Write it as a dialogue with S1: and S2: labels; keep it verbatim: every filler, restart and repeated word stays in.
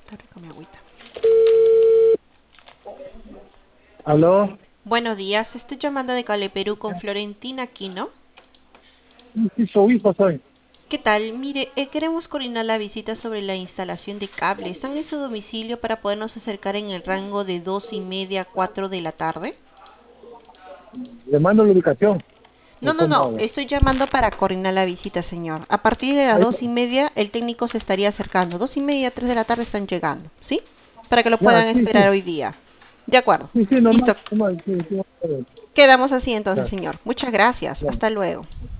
S1: Está rico mi agüita.
S2: ¿Aló?
S1: Buenos días, estoy llamando de Cale Perú con Florentina Aquino.
S2: Sí, sí, su hijo soy.
S1: ¿Qué tal? Mire, eh, queremos coordinar la visita sobre la instalación de cables. ¿Están en su domicilio para podernos acercar en el rango de dos y media a cuatro de la tarde?
S2: Le mando la ubicación. ¿O
S1: No, no,
S2: cómo
S1: no,
S2: hago?
S1: estoy llamando para coordinar la visita, señor. A partir de las
S2: Ahí,
S1: dos y media, el técnico se estaría acercando. Dos y media, tres de la tarde están llegando, ¿sí? Para que lo
S2: ya,
S1: puedan
S2: sí,
S1: esperar
S2: sí.
S1: hoy día. De acuerdo.
S2: Sí, sí, normal,
S1: Listo.
S2: normal. Sí, sí, normal.
S1: Quedamos así entonces,
S2: Ya,
S1: señor. Muchas gracias.
S2: ya.
S1: Hasta luego.